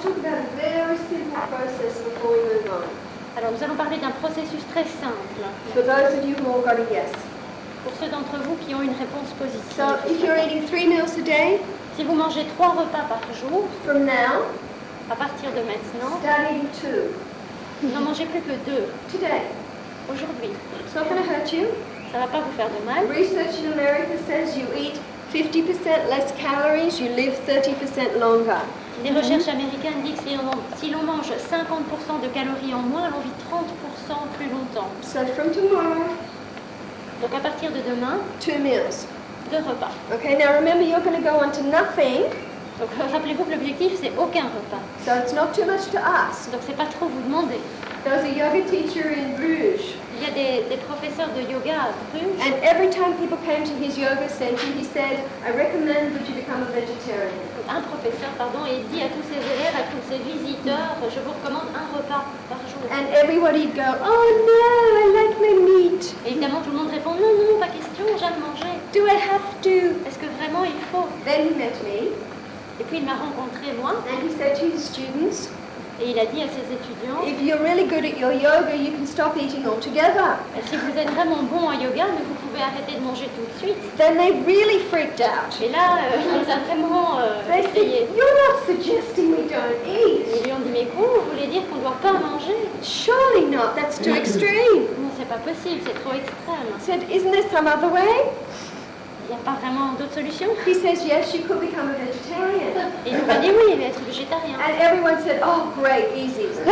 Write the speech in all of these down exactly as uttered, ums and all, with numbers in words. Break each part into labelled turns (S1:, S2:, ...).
S1: talk about a very simple process before we move on.
S2: Alors nous allons parler d'un processus très simple.
S1: For those of you who all got a yes.
S2: Pour ceux d'entre vous qui ont une réponse positive.
S1: So if you're eating three meals a day,
S2: si vous mangez trois repas par jour,
S1: from now,
S2: à partir de maintenant,
S1: start eating two.
S2: N'en mangez plus que deux.
S1: Today.
S2: Aujourd'hui.
S1: It's not going to hurt you.
S2: Ça va pas vous faire de mal.
S1: Research in America says you eat fifty percent less calories, you live thirty percent longer.
S2: Les recherches américaines disent que si l'on, si l'on mange cinquante pour cent de calories en moins, l'on vit trente pour cent plus longtemps.
S1: So from tomorrow,
S2: donc à partir de demain,
S1: two meals.
S2: Deux repas.
S1: Okay, now remember you're going to go on to nothing.
S2: Donc rappelez-vous que l'objectif c'est aucun repas.
S1: So it's not too much to ask.
S2: Donc c'est pas trop vous demander.
S1: There was a yoga teacher in Bruges.
S2: Il y a des, des professeurs de yoga à Bruges.
S1: And every time people came to his yoga center, he said, I recommend that you become a vegetarian.
S2: Un professeur, pardon, et dit à tous ses élèves, à tous ses visiteurs, je vous recommande un repas par jour.
S1: And everybody'd go, oh no, I like my meat.
S2: Et évidemment, tout le monde répond, non, non, pas question, j'aime manger.
S1: Do I have to?
S2: Est-ce que vraiment il faut?
S1: Then he met me.
S2: Et puis il m'a rencontré moi.
S1: And he said to his students,
S2: et il a dit à ses étudiants,
S1: if you're really good at your yoga, you can stop eating altogether.
S2: Si vous êtes vraiment bon en yoga, mais vous pouvez arrêter de manger tout de suite.
S1: Then they really freaked out.
S2: Et là, euh, il les a vraiment euh,
S1: they
S2: essayé.
S1: Said, you're not suggesting we don't eat.
S2: Ils lui ont dit, mais quoi, vous voulez dire qu'on ne doit pas manger?
S1: Surely not, that's too extreme.
S2: Non, c'est pas possible, c'est trop extrême.
S1: He said, isn't there some other way?
S2: Il n'y a pas vraiment d'autre solution.
S1: He says, yes, you could become a vegetarian.
S2: Et il nous a dit oui, mais être végétarien.
S1: And everyone said, oh, great, easy.
S2: Et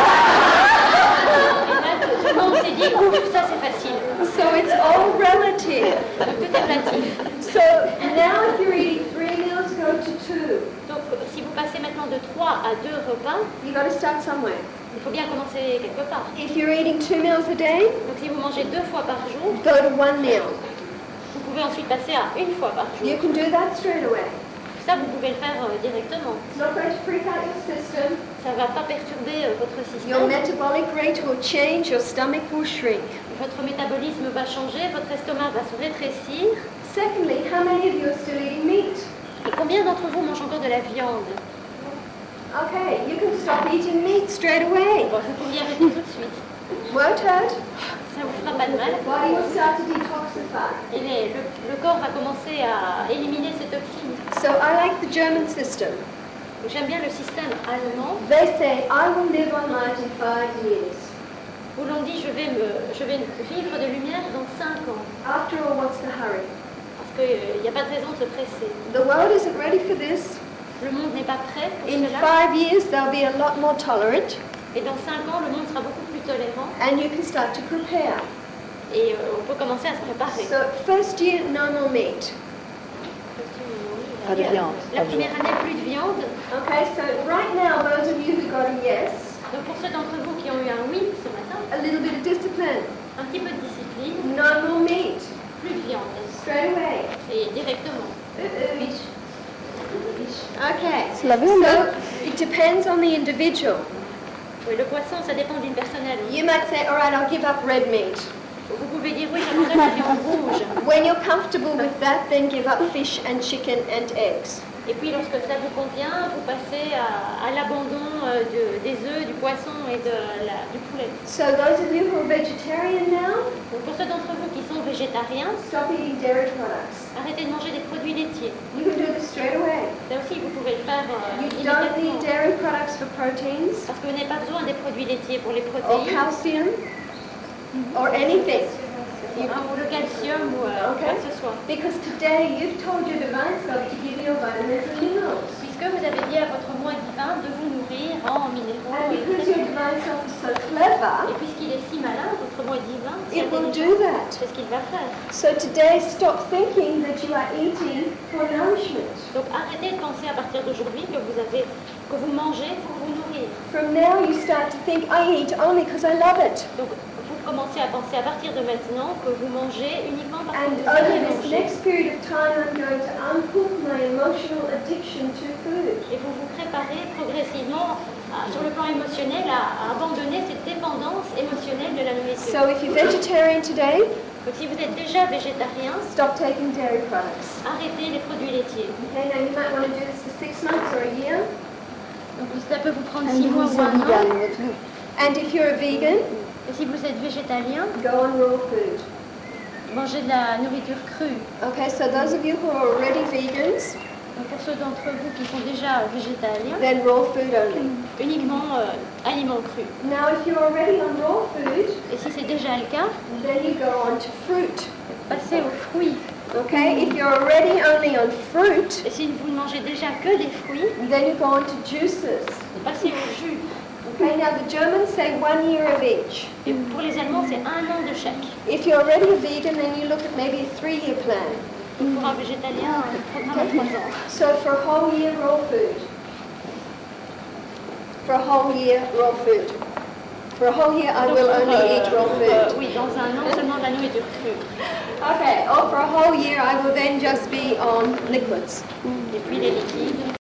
S2: là, tout le monde s'est dit, ouf, ça c'est facile.
S1: So it's all relative.
S2: Donc tout est relatif.
S1: So now if you're eating three meals, go to two.
S2: Donc si vous passez maintenant de trois à deux repas,
S1: you got to start somewhere.
S2: Il faut bien commencer quelque part.
S1: If you're eating two meals a day,
S2: donc si vous mangez deux fois par jour,
S1: go to one meal.
S2: Vous pouvez ensuite passer à une fois par jour.
S1: You can do that straight away.
S2: Ça, vous pouvez le faire euh, directement.
S1: It's not going to freak out your system.
S2: Ça ne va pas perturber euh, votre système.
S1: Your metabolic rate will change, your stomach will shrink.
S2: Votre métabolisme va changer, votre estomac va se rétrécir.
S1: Secondly, how many of you are still eating meat?
S2: Et combien d'entre vous mangent encore de la viande?
S1: Okay, you can stop eating meat straight away.
S2: Bon, vous pouvez arrêter tout de suite.
S1: Won't hurt.
S2: Ça vous fera pas de mal.
S1: Body will start to detoxify.
S2: Et les, le, le corps va commencer à éliminer ces toxines.
S1: So I like the German system.
S2: J'aime bien le système allemand.
S1: They say, I will live on light in five years.
S2: Où l'on dit, je vais, me, je vais vivre de lumière dans cinq ans.
S1: After all, what's the hurry?
S2: Parce qu'il n'y a pas de raison de se presser.
S1: The world isn't ready for this.
S2: Le monde n'est pas prêt pour
S1: in
S2: cela.
S1: five years, they'll be a lot more tolerant.
S2: Et dans cinq ans, le monde sera beaucoup plus tolérant.
S1: And you can start to prepare.
S2: Et euh, on peut commencer à se préparer.
S1: So first year, no more meat.
S3: Pas de viande.
S2: La première année, plus de viande.
S1: Okay, so right now, those of you who got a yes.
S2: Donc pour ceux d'entre vous qui ont eu un oui ce matin,
S1: a little bit of discipline.
S2: Un petit peu de discipline.
S1: No more meat.
S2: Plus de viande.
S1: Straight away.
S2: Et directement.
S1: Uh-uh.
S2: Fish.
S1: Fish. Okay.
S3: C'est la viande.
S1: So it depends on the individual.
S2: Oui, le poisson, ça dépend d'une personne à l'autre.
S1: You might say, all right, I'll give up red meat.
S2: Vous pouvez dire oui, j'abandonne la viande rouge.
S1: When you're comfortable with that, then give up fish and chicken and eggs.
S2: Et puis lorsque ça vous convient, vous passez à, à l'abandon euh, de, des œufs, du poisson et de la, du poulet.
S1: So those of you who are vegetarian now,
S2: donc pour ceux d'entre vous qui sont végétariens,
S1: stop eating dairy products.
S2: Arrêtez de manger des produits laitiers.
S1: You can do this straight away.
S2: Ça aussi, vous pouvez le faire euh,
S1: You don't need dairy products for proteins.
S2: Parce que vous n'avez pas besoin des produits laitiers pour les
S1: Or
S2: protéines.
S1: calcium. Or anything.
S2: You, ou le calcium ou euh,
S1: okay.
S2: quoi que ce soit.
S1: Because today you've told your divine self to give you vitamins and minerals.
S2: Puisque vous avez dit à votre moi divin de vous nourrir en minéraux
S1: and
S2: et
S1: because your divine self is so clever,
S2: et puisqu'il est si malin, votre moi divin,
S1: it will do that.
S2: C'est ce qu'il va faire.
S1: So today, stop thinking that you are eating for nourishment.
S2: Donc arrêtez de penser à partir d'aujourd'hui que vous avez, que vous mangez pour vous nourrir.
S1: From now, you start to think, I eat only because I love it.
S2: Donc vous commencez à penser à partir de maintenant que vous mangez uniquement parce que
S1: And
S2: vous aimez
S1: over this
S2: manger.
S1: next period of time, I'm going to unhook my emotional addiction to food.
S2: Et vous vous préparez progressivement à, sur le plan émotionnel à, à abandonner cette dépendance émotionnelle de la nourriture.
S1: So if you're vegetarian today,
S2: donc si vous êtes déjà végétarien,
S1: stop taking dairy products.
S2: Arrêtez les produits laitiers.
S1: Okay, now you might want to do this for six months or a year.
S2: Donc ça peut vous prendre
S3: And
S2: six mois
S3: who's
S2: ou
S3: a
S2: un an.
S3: vegan? What's who?
S1: And if you're a vegan,
S2: Et si vous êtes végétalien,
S1: go on raw food.
S2: mangez de la nourriture crue.
S1: Okay, so those of you who are already vegans,
S2: Donc pour ceux d'entre vous qui sont déjà végétaliens,
S1: then raw food only.
S2: uniquement euh, aliments crus.
S1: Now, if you're already on raw food,
S2: Et si c'est déjà le cas,
S1: then you go on to fruit.
S2: passez aux fruits.
S1: Okay, if you're already only on fruit,
S2: Et si vous ne mangez déjà que des fruits,
S1: then you go on to juices.
S2: passez au jus.
S1: Okay, now the Germans say one year of each.
S2: Et pour les Allemands, c'est un an de chaque.
S1: If you're already a vegan, then you look at maybe a three-year plan.
S2: Donc pour un végétalien, un programme à trois ans.
S1: So for a whole year, raw food. For a whole year, raw food. For a whole year, I will
S2: Donc,
S1: only
S2: euh,
S1: eat raw
S2: pour, euh,
S1: food.
S2: oui, dans un an, seulement de la nourriture crue.
S1: Okay, or for a whole year, I will then just be on liquids.
S2: Et puis les liquides.